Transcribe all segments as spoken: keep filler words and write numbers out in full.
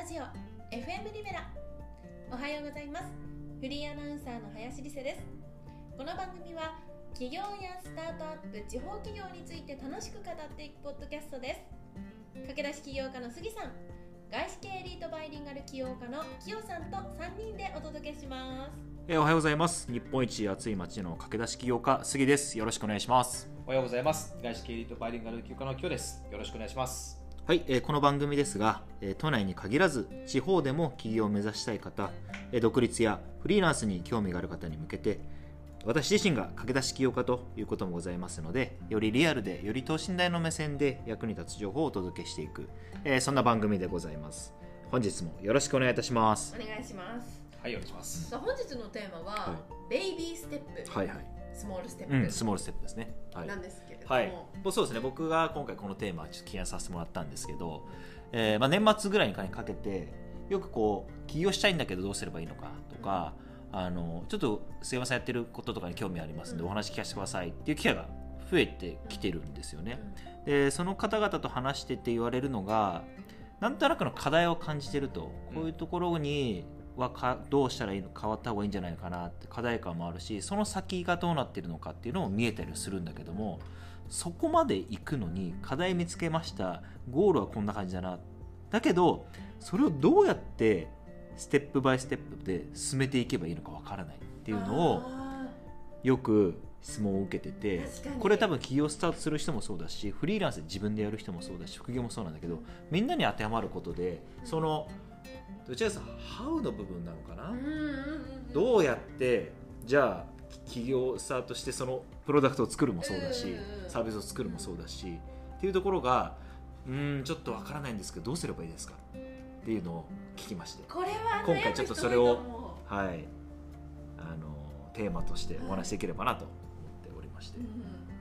ジオ エフエム リベラ。おはようございます。フリーアナウンサーの林理瀬です。この番組は起業やスタートアップ、地方企業について楽しく語っていくポッドキャストです。駆け出し起業家の杉さん、外資系エリートバイリンガル起業家の清さんとさんにんでお届けします。 えー、おはようございます。日本一暑い町の駆け出し起業家杉です。よろしくお願いします。 おはようございます。外資系エリートバイリンガル起業家の清です。よろしくお願いします。 はい、えー、この番組ですが、えー、都内に限らず地方でも起業を目指したい方、えー、独立やフリーランスに興味がある方に向けて、私自身が駆け出し起業家ということもございますので、よりリアルでより等身大の目線で役に立つ情報をお届けしていく、えー、そんな番組でございます。本日もよろしくお願いいたします。 お願いします。 はい、お願いします。 さあ、本日のテーマは、はい、ベイビーステップ、 はいはい、 スモールステップ、 うん、スモールステップですね、はい、 なんですけれども、 はい、そうですね。僕が今回このテーマをちょっと起案させてもらったんですけど、えーまあ、年末ぐらいにかけてよくこう起業したいんだけどどうすればいいのかとか、あのちょっとすいませんやってることとかに興味ありますので、うん、お話聞かせてくださいっていう機会が増えてきてるんですよね、うん、でその方々と話してって言われるのが、なんとなくの課題を感じてると、こういうところにはかどうしたらいいの、変わった方がいいんじゃないかなって課題感もあるし、その先がどうなってるのかっていうのも見えたりするんだけども、そこまで行くのに課題見つけました、ゴールはこんな感じだな、だけどそれをどうやってステップバイステップで進めていけばいいのかわからないっていうのをよく質問を受けてて、これ多分起業スタートする人もそうだし、フリーランスで自分でやる人もそうだし、副業もそうなんだけど、みんなに当てはまることで、そのどちらかというとハウの部分なのかな、どうやってじゃあ起業スタートしてそのプロダクトを作るもそうだし、サービスを作るもそうだしっていうところが、うーんちょっとわからないんですけどどうすればいいですかっていうのを聞きまして、 これは今回ちょっとそれを、はい、あのテーマとしてお話しできればなと思っておりまして、うん、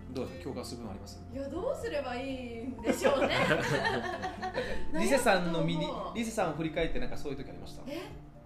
どうですか、共感する部分あります？ いや、どうすればいいんでしょうねリセさんの身に、リセさんを振り返ってなんかそういう時ありました？ え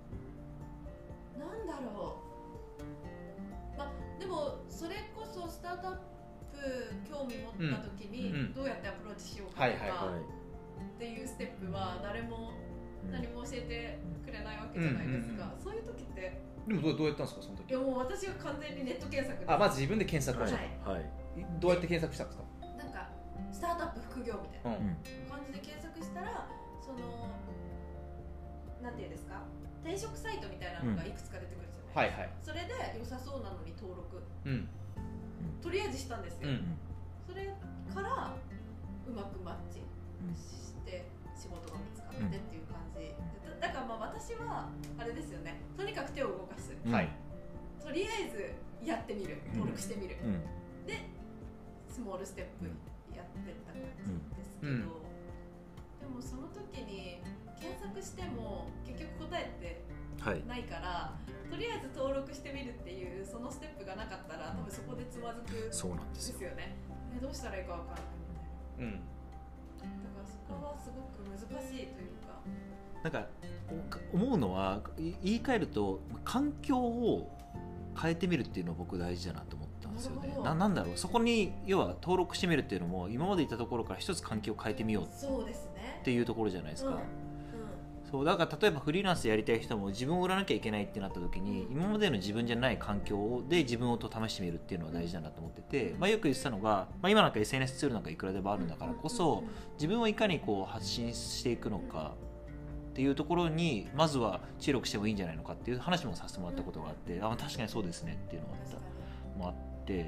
なんだろう、まあ、でもそれこそスタートアップ興味持った時に、うん、どうやってアプローチしようかとかっていうステップは誰も何も教えてくれないわけじゃないですか、うんうんうん、そういう時ってでもどう、どうやったんですかその時？ いや、もう私が完全にネット検索で、 あ、まず自分で検索をした、 はいはい、 どうやって検索したんですか？ なんかスタートアップ副業みたいな感じで検索したら、そのなんていうんですか、転職サイトみたいなのがいくつか出てくるじゃないですか、うんはいはい、それで良さそうなのに登録、うん、とりあえずしたんですよ、うん、それからうまくマッチして仕事が見つかってっていう感じ、うん、だ, だからまあ私はあれですよね、とにかく手を動かす、はい、とりあえずやってみる、登録してみる、うん、でスモールステップやってった感じですけど、うん、でもその時に検索しても結局答えってないから、はい、とりあえず登録してみるっていうそのステップがなかったら多分そこでつまずくんですよね。どうしたらいいか分からないみたいな、うん、だからそこはすごく難しいというか、 なんか思うのは、言い換えると環境を変えてみるっていうのは僕大事だなと思ったんですよね。 な, なんだろう、そこに要は登録してみるっていうのも今までいたところから一つ環境を変えてみようっていうところじゃないですか、うんうん、そうだから例えばフリーランスやりたい人も自分を売らなきゃいけないってなった時に、今までの自分じゃない環境で自分をと試してみるっていうのは大事だなと思ってて、まあ、よく言ってたのが、まあ、今なんか エスエヌエス ツールなんかいくらでもあるんだからこそ、自分をいかにこう発信していくのかっていうところにまずは注力してもいいんじゃないのかっていう話もさせてもらったことがあって、あ、確かにそうですねっていうのがあったもあって、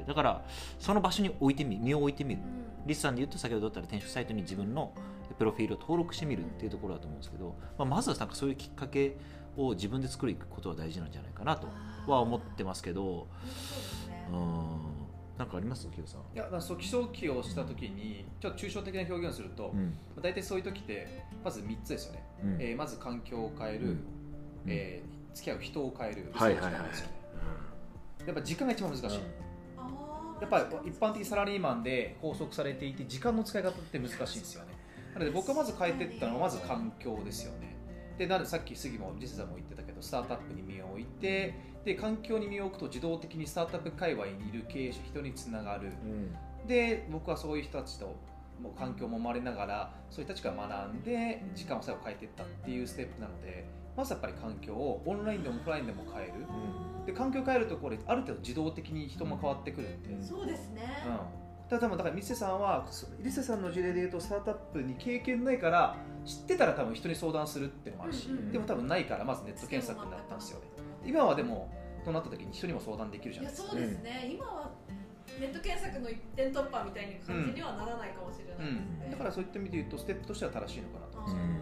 だからその場所に置いてみ身を置いてみる、リスさんで言うと先ほど言ったら転職サイトに自分のプロフィールを登録してみるっていうところだと思うんですけど、まあ、まずはなんかそういうきっかけを自分で作ることは大事なんじゃないかなとは思ってますけど、うーん、なんかあります清さん？ いや、そう基礎起業した時にちょっと抽象的な表現をすると、うん、大体そういう時ってまずみっつですよね、うん、えー、まず環境を変える、うん、えー、付き合う人を変える、はいはいはい、そうですよね、やっぱ時間が一番難しい、うん、やっぱり一般的サラリーマンで拘束されていて時間の使い方って難しいんですよね。なので僕がまず変えていったのはまず環境ですよね。で、なのでさっき杉もリセさんも言ってたけど、スタートアップに身を置いて、で環境に身を置くと自動的にスタートアップ界隈にいる経営者人につながる、うん、で僕はそういう人たちともう環境も生まれながらそういう人たちが学んで時間を最後変えていったっていうステップなので、まずやっぱり環境をオンラインでもオフラインでも変える、うん、で環境を変えるところである程度自動的に人も変わってくるんで、うん、 そうですね、 うん、ただだからミセさんはリセさんの事例でいうとスタートアップに経験ないから知ってたら多分人に相談するっていうのもあるし、うんうん、でも多分ないからまずネット検索になったんですよね。今はでもとなった時に人にも相談できるじゃないですか。 いやそうですね、うん、今はネット検索の一点突破みたいな感じにはならないかもしれないですね、 うんうん、だからそういった意味で言うとステップとしては正しいのかなと思います。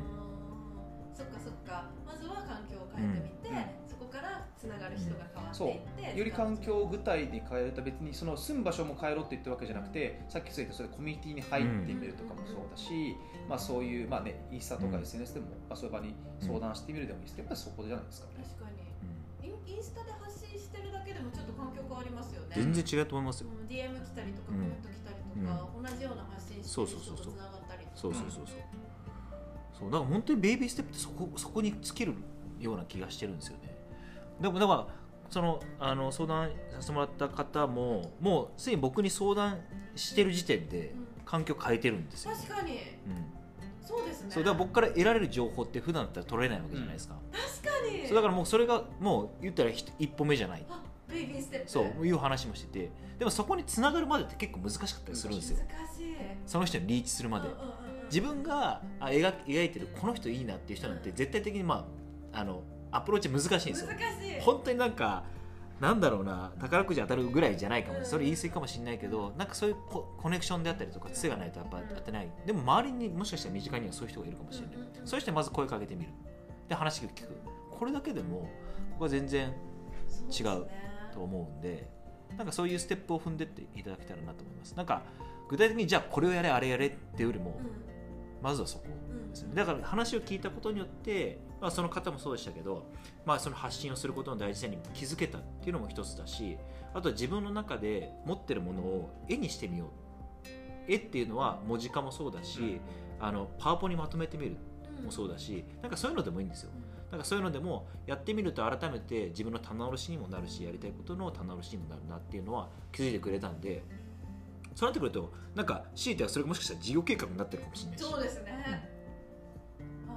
そっかそっか、まずは環境を変えてみて、うん、そこからつながる人が変わっていって、 そうより環境を具体に変えると別にその住む場所も変えろって言ったわけじゃなくて、さっき言ったそれコミュニティに入ってみるとかもそうだし、まあ、そういう、まあね、インスタとか エスエヌエス でも、まあ、そういう場に相談してみるでもいいですけど、やっぱりそこじゃないですかね。 確かにインスタで発信してるだけでもちょっと環境変わりますよね。 全然違うと思いますよ、 うん、ディーエム 来たりとかコメント来たりとか、うん、同じような発信してる人とつながったりとか、 そうそうそうそうそうだから本当にベイビーステップってそこ、そこに尽きるような気がしてるんですよね。でもだからそのあの相談させてもらった方ももうすでに僕に相談してる時点で環境変えてるんですよ、ね、 確かに、うん、そうですね。 そうだから僕から得られる情報って普段だったら取れないわけじゃないですか、 うん、確かに。 そうだからもうそれがもう言ったら一歩目じゃない、 あベイビーステップそういう話もしてて、でもそこに繋がるまでって結構難しかったりするんですよ。 難しい。 その人にリーチするまで、うんうんうん、自分が描描いてるこの人いいなっていう人なんて絶対的に、まあ、あのアプローチ難しいんですよ。 難しい。 本当になんかなんだろうな、宝くじ当たるぐらいじゃないかも、それ言い過ぎかもしれないけど、なんかそういう コ, コネクションであったりとか癖がないとやっぱ当てない。でも周りにもしかしたら身近にはそういう人がいるかもしれない、うんうんうん、そういう人にまず声かけてみる、で話を聞く、これだけでも僕は全然違うと思うんで、なんかそういうステップを踏んでっていただけたらなと思います。なんか具体的にじゃあこれをやれあれやれっていうよりも、うん、まずはそこですね。だから話を聞いたことによって、まあ、その方もそうでしたけど、まあ、その発信をすることの大事さに気づけたっていうのも一つだし、あとは自分の中で持ってるものを絵にしてみよう。絵っていうのは文字化もそうだし、うん、あのパワポにまとめてみるもそうだし、なんかそういうのでもいいんですよ。なんかそういうのでもやってみると改めて自分の棚卸しにもなるし、やりたいことの棚卸しにもなるなっていうのは気づいてくれたんで、そうなってくるとなんか強いてはそれがもしかしたら事業計画になってるかもしれないし、 そうですね、 うん、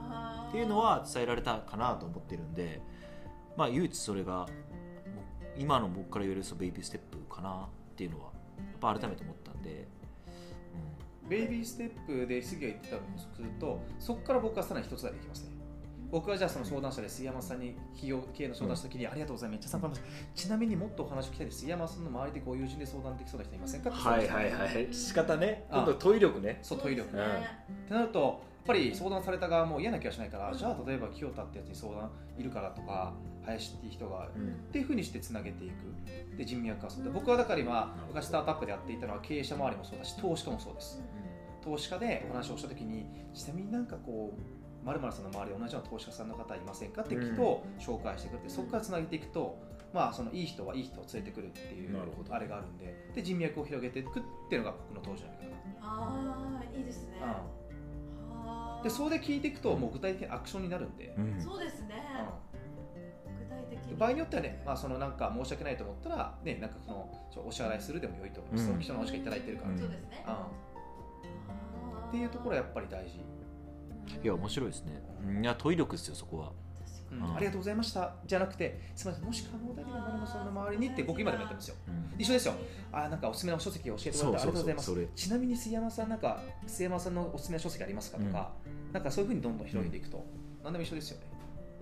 っていうのは伝えられたかなと思ってるんで、まあ唯一それが今の僕から言われるベイビーステップかなっていうのはやっぱ改めて思ったんで、 うん、ベイビーステップで杉が言ってたのをすると、そこから僕はさらに一つだけできますね。僕はじゃあその相談者で杉山さんに企業系の相談した時に、うん、ありがとうございます、めっちゃ参考になりました、ちなみにもっとお話を聞きたいです、杉山さんの周りでご友人で相談できそうな人いませんかって、 はいはいはい、仕方ね、今度問い力ね、 そう問い力ね、うん、ってなるとやっぱり相談された側も嫌な気がしないから、うん、じゃあ例えば清田ってやつに相談いるからとか、林っていう人が、うん、っていうふうにしてつなげていく、で人脈がそうで、僕はだから今昔スタートアップでやっていたのは経営者周りもそうだし、投資家もそうです、うん、投資家でお話をした時に、ちなみになんかこう〇〇さんの周りで同じような投資家さんの方いませんかって聞くと紹介してくれて、そこからつなげていくと、まあ、そのいい人はいい人を連れてくるっていうあれがあるんで、で人脈を広げていくっていうのが僕の当時のやり方。 ああいいですね、 うん、でそれで聞いていくともう具体的にアクションになるんで、 うん、そうですね、うん、具体的に場合によってはね、まあ、そのなんか申し訳ないと思ったら、ね、なんかそのお支払いするでも良いと思います、うん、その人のお時間いただいてるから、ね、 そうですね、 うん、っていうところはやっぱり大事。 いや面白いですね、うん、いや問い力ですよそこは、 うん、ありがとうございましたじゃなくて、すみませんもし可能であれば丸野さんの周りにって僕今でもやってますよ、うん、一緒ですよ。あなんかおすすめの書籍を教えてもらってありがとうございます。ちなみに杉山さんなんか杉山さんのおすすめの書籍ありますかとか、うん、なんかそういうふうにどんどん広げていくと、うん、何でも一緒ですよね、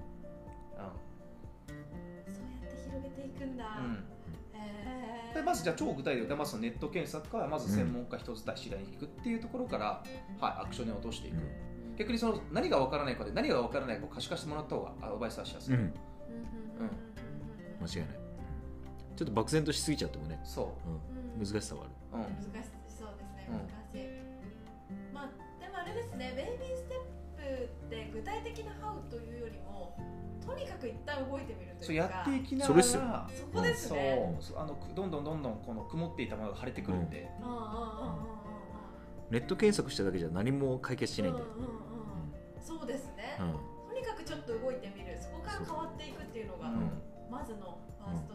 うん、そうやって広げていくんだ、うんでまずじゃあ超具体的でまずネット検索からまず専門家人伝い知り合いに行くっていうところから、うんはい、アクションに落としていく、うん、逆にその何が分からないかで何が分からないかを可視化してもらった方がアドバイスはしやすい、うんうん、 間違いない。ちょっと漠然としすぎちゃってもね、 そう、 うん、難しさはある、 うん、難しそうですね、難しい、うん、まあでもあれですね、ベイビーステップって具体的なハウというよりもとにかく一旦動いてみるというか、 そうやっていきながら、 それっすよ、 そこですね、 そうあのどんどんどんどんこの曇っていたものが晴れてくるんで、うん、 ネット検索しただけじゃ何も解決しないんで、うんうんうんうん、 そうですね、うん、とにかくちょっと動いてみる、そこから変わっていくっていうのが、うん、まずのファーストステップ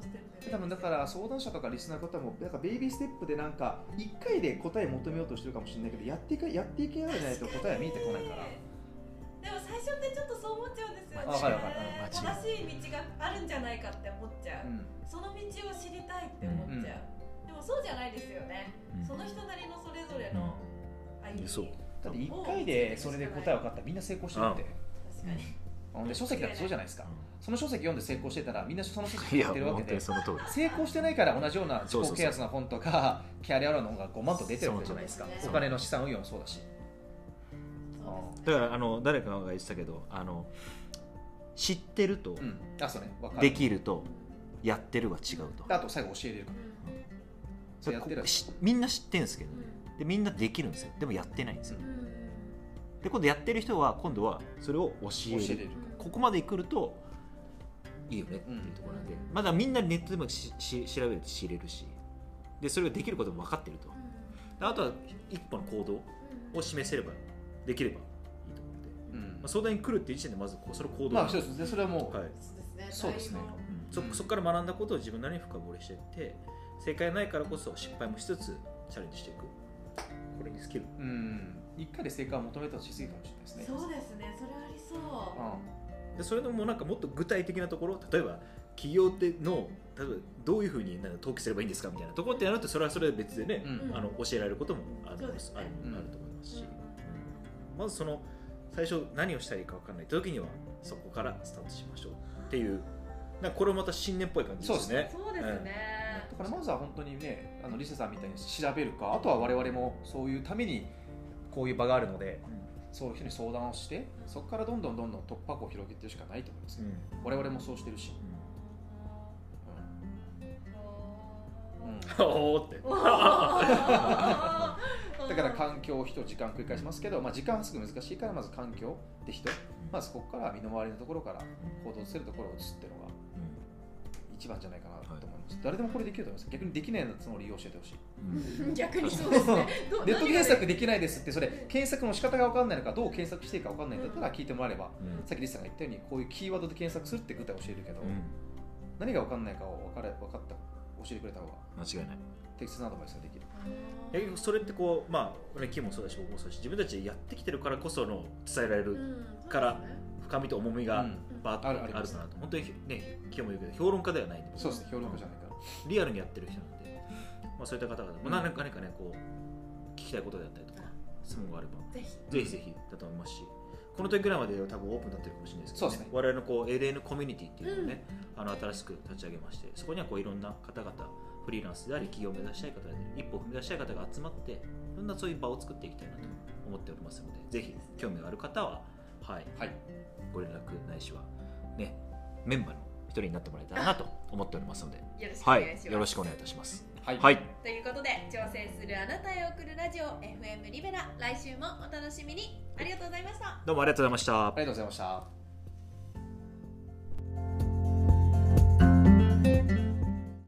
多分だから相談者とかリスナーの方もなんかベイビーステップでなんかいっかいで答え求めようとしてるかもしれないけど、やっていかやっていけないと答えは見えてこないから。 でも最初ってちょっとそう思っちゃうんですよね。 わかるわかる。 正しい道があるんじゃないかって思っちゃう、うん、その道を知りたいって思っちゃう、うん、でもそうじゃないですよね、うん、その人なりのそれぞれの歩み、そうだっていっかいでそれで答え分かったらみんな成功してるって。 確かに。 で書籍だってそうじゃないですか、うん、その書籍読んで成功してたらみんなその書籍やってるわけで、成功してないから同じような自己啓発な本とかキャリア論の本がごまんと出てるわけじゃないですか。お金の資産運用もそうだし、 だからあの誰かが言ってたけど、あの知ってると、うん、あそうね、分かる、できるとやってるは違うと、 あと最後教えれるから、うん、 それやってるみんな知ってるんですけどね、でみんなできるんですよ、でもやってないんですよ、うん、で今度やってる人は今度はそれを教える、教えれる、ここまで来るといいよねっていうところなんで、うん、まだみんなネットでもしし調べると知れるし、でそれができることも分かってると、うん、あとは一歩の行動を示せればできればいいと思うんで、うんまあ、相談に来るっていう時点でまずこうそれを行動、 まあそうですね、それはもう、はい、 そうですね、 うん、そ, そこから学んだことを自分なりに深掘りしていって、正解ないからこそ失敗もしつつチャレンジしていく、これにスキル、 うん、一回で正解を求めたとしすぎかもしれないですね。 そうですね、それありそう、 うん、でそれでもなんかもっと具体的なところ、例えば企業っての例えばどういうふうに登記すればいいんですかみたいなところってやると、それはそれで別でね、うん、あの教えられることもある、ね、ある, あると思いますし、うん、まずその最初何をしたらいいか分からない時にはそこからスタートしましょうっていう、なんかこれもまた新年っぽい感じですね。 そうですね、 うん、だからまずは本当にね、あのリセさんみたいに調べるか、あとは我々もそういうためにこういう場があるので、うん、そういう人に相談をして、そこからどんどんどんどん突破口を広げていくしかないと思います、ね、うん、我々もそうしてるし、うんうん、おーってだから環境、人、時間繰り返しますけど、まあ、時間はすぐ難しいから、まず環境で人、まずここから身の回りのところから行動するところを移すっていうのが一番じゃないかなと思います、はい、誰でもこれできると思います。逆にできないのその理由を教えてほしい、 うん、逆にそうですねネット検索できないですって、それ検索の仕方が分かんないのか、どう検索していいか分かんないんだったら聞いてもらえれば、うん、さっきリスさんが言ったようにこういうキーワードで検索するって具体を教えるけど、うん、何が分かんないかを分かれ分かった教えてくれた方が間違いない、 適切なアドバイスができる。 それってこう、まあキムもそうだし僕もそうだし、自分たちでやってきてるからこその伝えられるから、深みと重みがバーッとあるかなと、本当にね、キムも言うけど評論家ではないんで、 そうですね、評論家じゃないからリアルにやってる人なんで、まあ、そういった方々も何かね、こう聞きたいことであったりとか質問があればぜひぜひぜひだと思いますし、この時ぐらいまで多分オープンになってるかもしれないですけど、ね、ね、我々のこう エルエヌ コミュニティっていうのをね、うん、あの新しく立ち上げまして、そこにはこういろんな方々、フリーランスであり企業を目指したい方で一歩踏み出したい方が集まって、いろんなそういう場を作っていきたいなと思っておりますので、ぜひ興味がある方は、はい、はい、ご連絡ないしは、ね、メンバーの一人になってもらえたらなと思っておりますので、 よろしくお願いします、 はい、よろしくお願いいたします。 はい、 はい、 ということで、挑戦するあなたへ送るラジオ エフエム リベラ、来週もお楽しみに。ありがとうございました。 どうもありがとうございました。 ありがとうございました。